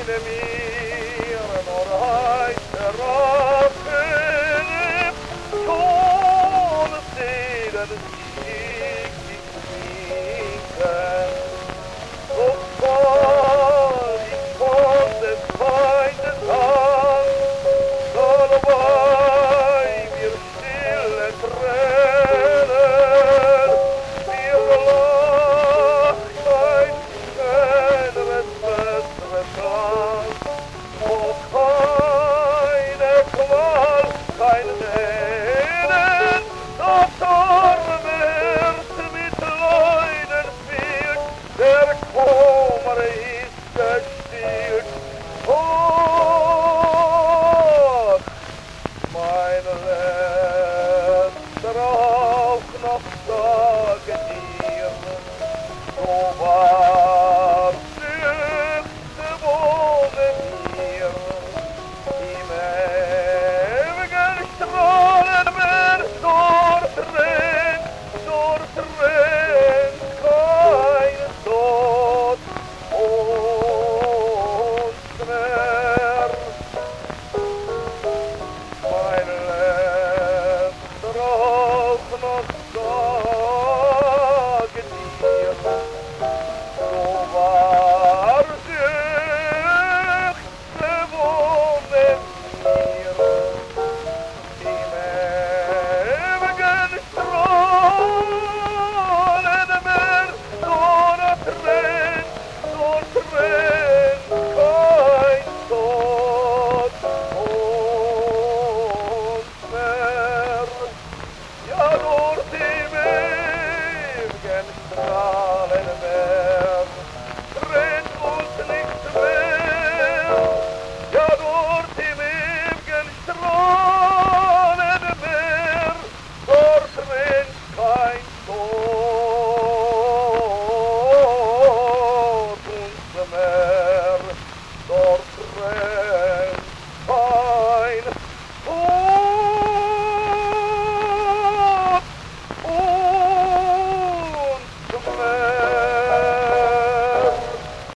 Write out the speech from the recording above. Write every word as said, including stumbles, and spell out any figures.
mir når heiser rappen tål siden slik sminken og far i fondet feindes han skal vei vir stille træner vir lagt ein skjønnes bøstre plass og keine kval, keine neden da tormert mitt løgnen fyrt der kommer i størstyrt og meine länder auch noch sagen dir so var syfte både mir i evigen strålen men står tränd, står tränd kein sådd och snär meine Länder auch noch sagen dir so var syfte både mir i evigen strålen men står tränd, står tränd kein sådd och snär. Jag når till vägen